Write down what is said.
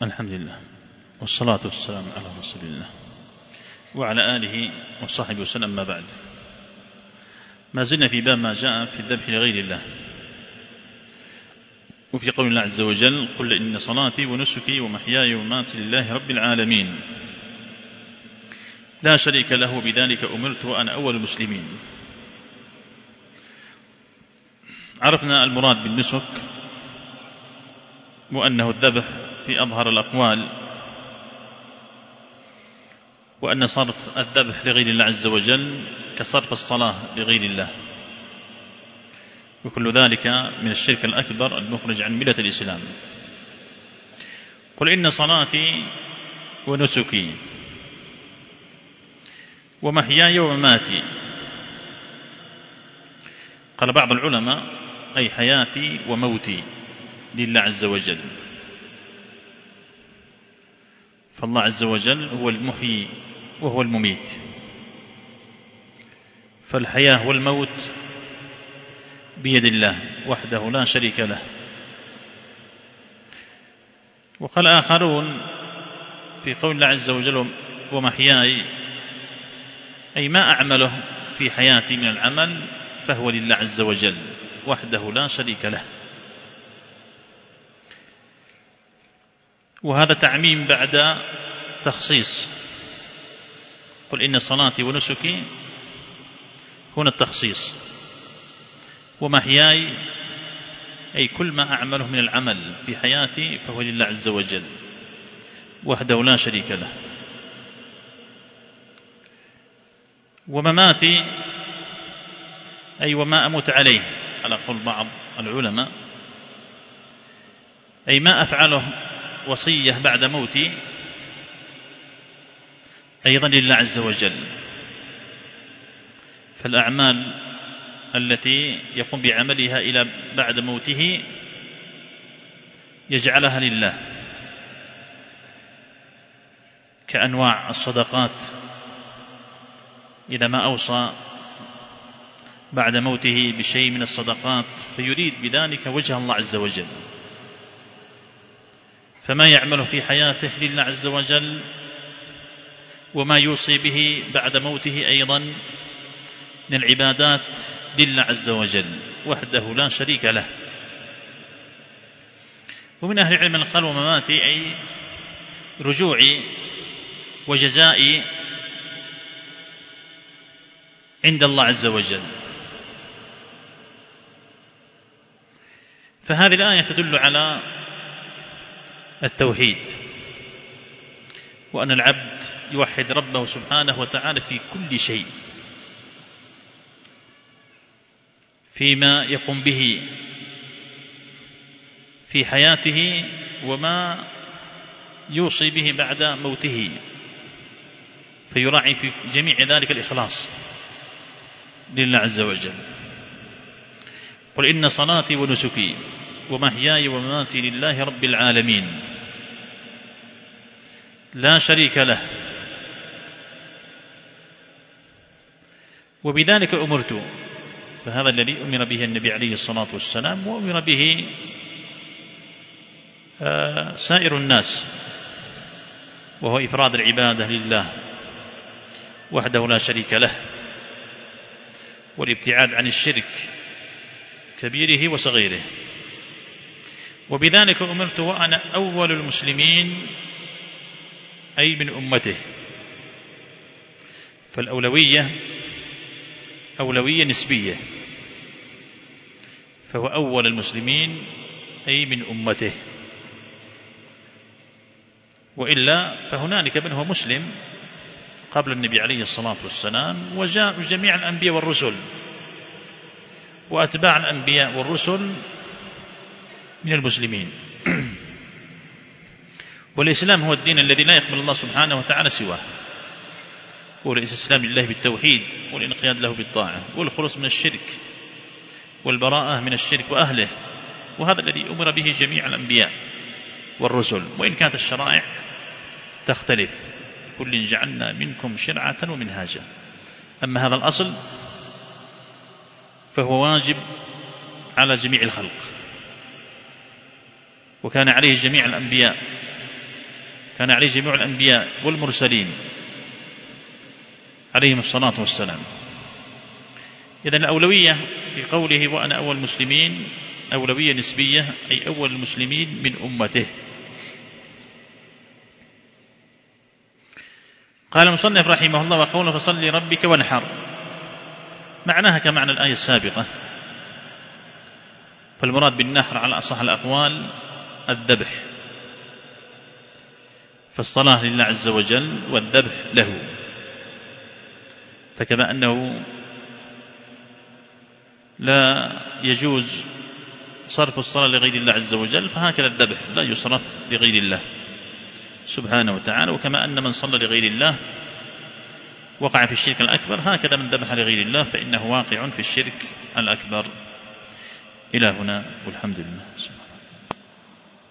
الحمد لله والصلاة والسلام على رسول الله وعلى آله وصحبه وسلم. ما بعد، ما زلنا في باب ما جاء في الذبح لغير الله، وفي قول الله عز وجل: قل إن صلاتي ونسكي ومحياي ومماتي لله رب العالمين لا شريك له بذلك أمرت وأنا أول المسلمين. عرفنا المراد بالنسك وأنه الذبح في أظهر الأقوال، وأن صرف الذبح لغير الله عز وجل كصرف الصلاة لغير الله، وكل ذلك من الشرك الأكبر المخرج عن ملة الإسلام. قل إن صلاتي ونسكي ومحياي ومماتي. قال بعض العلماء: أي حياتي وموتي لله عز وجل، فالله عز وجل هو المحيي وهو المميت، فالحياة والموت بيد الله وحده لا شريك له. وقال آخرون في قول الله عز وجل: ومحياي، أي ما أعمله في حياتي من العمل فهو لله عز وجل وحده لا شريك له. وهذا تعميم بعد تخصيص. قل إن صلاتي ونسكي هنا التخصيص، ومحياي أي كل ما أعمله من العمل في حياتي فهو لله عز وجل وحده لا شريك له. ومماتي أي وما أموت عليه، على قول بعض العلماء، أي ما أفعله وصية بعد موتي أيضا لله عز وجل. فالأعمال التي يقوم بعملها إلى بعد موته يجعلها لله، كأنواع الصدقات، إذا ما أوصى بعد موته بشيء من الصدقات فيريد بذلك وجه الله عز وجل، فما يعمله في حياته لله عز وجل، وما يوصي به بعد موته أيضا من العبادات لله عز وجل وحده لا شريك له. ومن أهل العلم من قال: ومماتي أي رجوعي وجزائي عند الله عز وجل. فهذه الآية تدل على التوحيد، وأن العبد يوحد ربه سبحانه وتعالى في كل شيء، فيما يقوم به في حياته وما يوصي به بعد موته، فيراعي في جميع ذلك الإخلاص لله عز وجل. قل إن صلاتي ونسكي ومحياي ومماتي لله رب العالمين لا شريك له وبذلك أمرت. فهذا الذي أمر به النبي عليه الصلاة والسلام، وأمر به سائر الناس، وهو إفراد العبادة لله وحده لا شريك له، والابتعاد عن الشرك كبيره وصغيره. وبذلك أمرت وأنا أول المسلمين، أي من أمته. فالأولوية أولوية نسبية، فهو أول المسلمين أي من أمته، وإلا فهنالك من هو مسلم قبل النبي عليه الصلاة والسلام، وجاء جميع الأنبياء والرسل وأتباع الأنبياء والرسل من المسلمين. والإسلام هو الدين الذي لا يقبل الله سبحانه وتعالى سواه، والاستسلام لله بالتوحيد والانقياد له بالطاعة والخلوص من الشرك والبراءة من الشرك وأهله. وهذا الذي أمر به جميع الأنبياء والرسل، وإن كانت الشرائع تختلف: كل جعلنا منكم شرعة ومنهاجا. أما هذا الأصل فهو واجب على جميع الخلق، وكان عليه جميع الأنبياء كان عليه جميع الأنبياء والمرسلين عليهم الصلاة والسلام. إذن الأولوية في قوله وأنا أول المسلمين أولوية نسبية، أي أول المسلمين من أمته. قال المصنف رحمه الله وقوله فصل لربك وانحر، معناها كمعنى الآية السابقة، فالمراد بالنحر على أصح الأقوال الذبح، فالصلاة لله عز وجل والذبح له، فكما أنه لا يجوز صرف الصلاة لغير الله عز وجل، فهكذا الذبح لا يصرف لغير الله سبحانه وتعالى. وكما أن من صلى لغير الله وقع في الشرك الأكبر، هكذا من ذبح لغير الله فإنه واقع في الشرك الأكبر. إلى هنا والحمد لله.